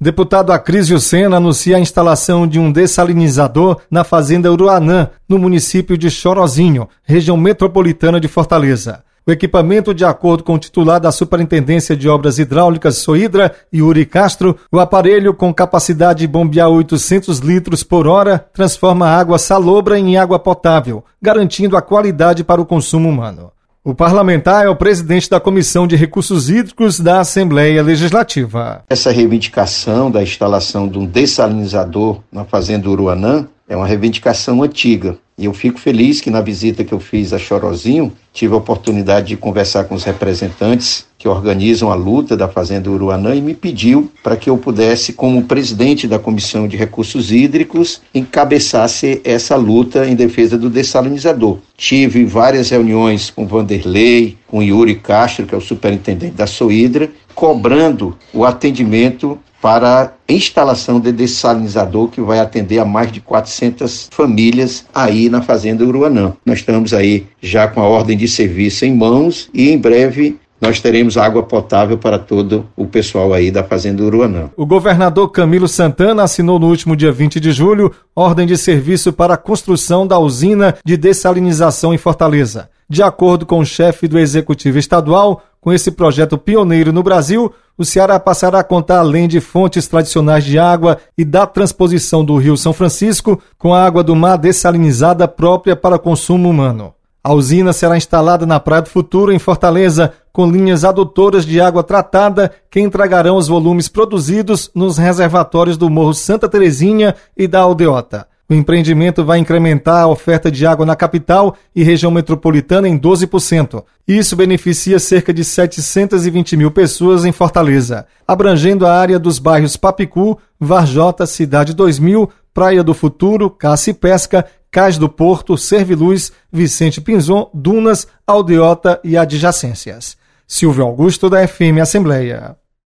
Deputado Acrísio Sena anuncia a instalação de um dessalinizador na fazenda Uruanã, no município de Chorozinho, região metropolitana de Fortaleza. O equipamento, de acordo com o titular da Superintendência de Obras Hidráulicas Sohidra, Yuri Castro, o aparelho, com capacidade de bombear 800 litros por hora, transforma a água salobra em água potável, garantindo a qualidade para o consumo humano. O parlamentar é o presidente da Comissão de Recursos Hídricos da Assembleia Legislativa. Essa reivindicação da instalação de um dessalinizador na fazenda Uruanã é uma reivindicação antiga. E eu fico feliz que na visita que eu fiz a Chorozinho, tive a oportunidade de conversar com os representantes que organizam a luta da fazenda Uruanã e me pediu para que eu pudesse, como presidente da Comissão de Recursos Hídricos, encabeçasse essa luta em defesa do dessalinizador. Tive várias reuniões com Vanderlei, com Yuri Castro, que é o superintendente da Sohidra, cobrando o atendimento para a instalação de dessalinizador que vai atender a mais de 400 famílias aí na fazenda Uruanã. Nós estamos aí já com a ordem de serviço em mãos e em breve nós teremos água potável para todo o pessoal aí da fazenda Uruanã. O governador Camilo Santana assinou no último dia 20 de julho ordem de serviço para a construção da usina de dessalinização em Fortaleza. De acordo com o chefe do Executivo Estadual, com esse projeto pioneiro no Brasil, o Ceará passará a contar, além de fontes tradicionais de água e da transposição do Rio São Francisco, com a água do mar dessalinizada própria para consumo humano. A usina será instalada na Praia do Futuro, em Fortaleza, com linhas adutoras de água tratada que entregarão os volumes produzidos nos reservatórios do Morro Santa Terezinha e da Aldeota. O empreendimento vai incrementar a oferta de água na capital e região metropolitana em 12%. Isso beneficia cerca de 720 mil pessoas em Fortaleza, abrangendo a área dos bairros Papicu, Varjota, Cidade 2000, Praia do Futuro, Caça e Pesca, Cais do Porto, Serviluz, Vicente Pinzon, Dunas, Aldeota e adjacências. Silvio Augusto, da FM Assembleia.